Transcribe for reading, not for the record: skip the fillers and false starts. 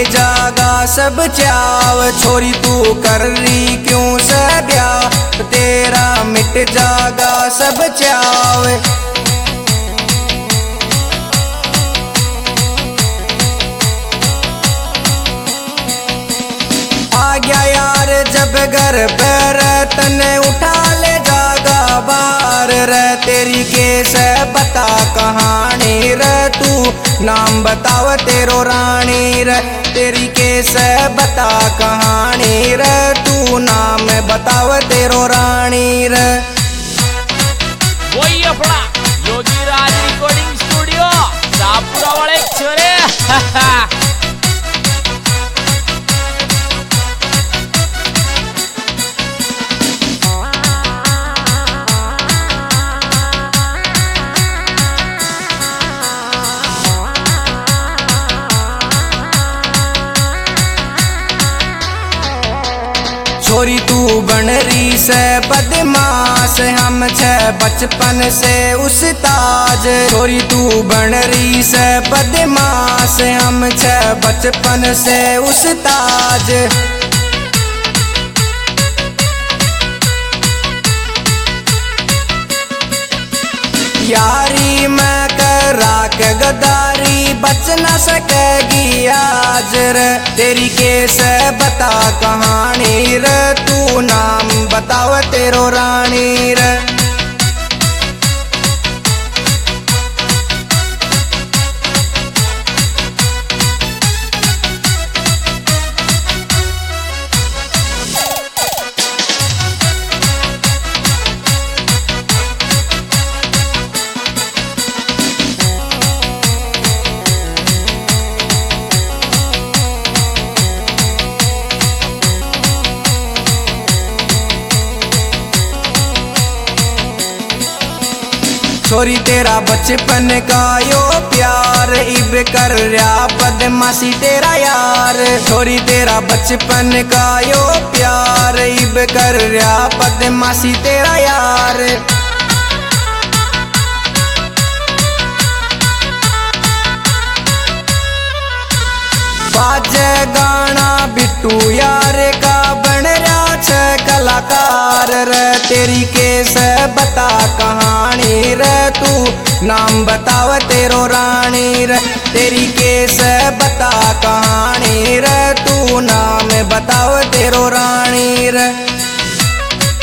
जागा सब चाव। छोरी तू कर रही क्यों से ब्याह, तेरा मिट जागा सब चाव। आ गया यार जब घर पर तने उठा ले जागा बाहर रे। तेरी केस बता कहानी रे, तू नाम बताव तेरो रानी रे। तेरी केस बता कहानी रे, तू नाम बताव तेरो रानी रे। वही अपना योगी राज रिकॉर्डिंग स्टूडियो शाहपुरा वाले छोरे। छोरी तू बन रही से बदमाश, हम छे बचपन से उस्ताद। छोरी तू बन रही से बदमाश, हम छे बचपन से उस्ताद। यारी मैं करा के गदारी बच न सकेगी आज रे। तेरी केस बता कहानी रे, तू नाम बताव तेरो रानी रे। छोरी तेरा बचपन का यो प्यार, इब कर रहा बदमाशी तेरा यार। छोरी तेरा बचपन का यो प्यार, इब कर रहा बदमाशी तेरा यार। बाजे गाना बिट्टू यार का बन रहा छे कलाकार रे। तेरी केस बता कहानी रे, तू नाम बताव तेरो रानी रे। तेरी केस बता कहानी रे, तू नाम बताव तेरो रानी रे।